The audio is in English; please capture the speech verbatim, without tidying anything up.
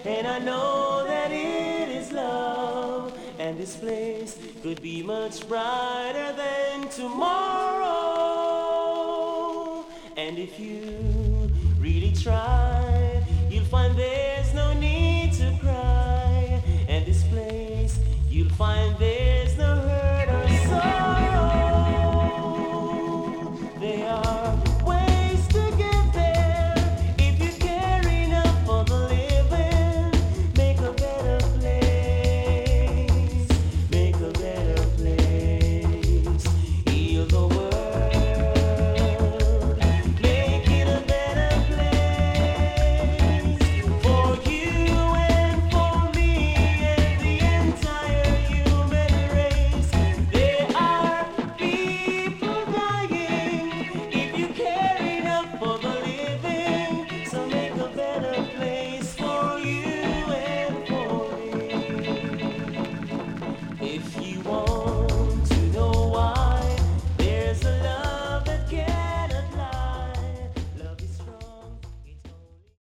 and I know that it is love, and this place could be much brighter than tomorrow. And if you really try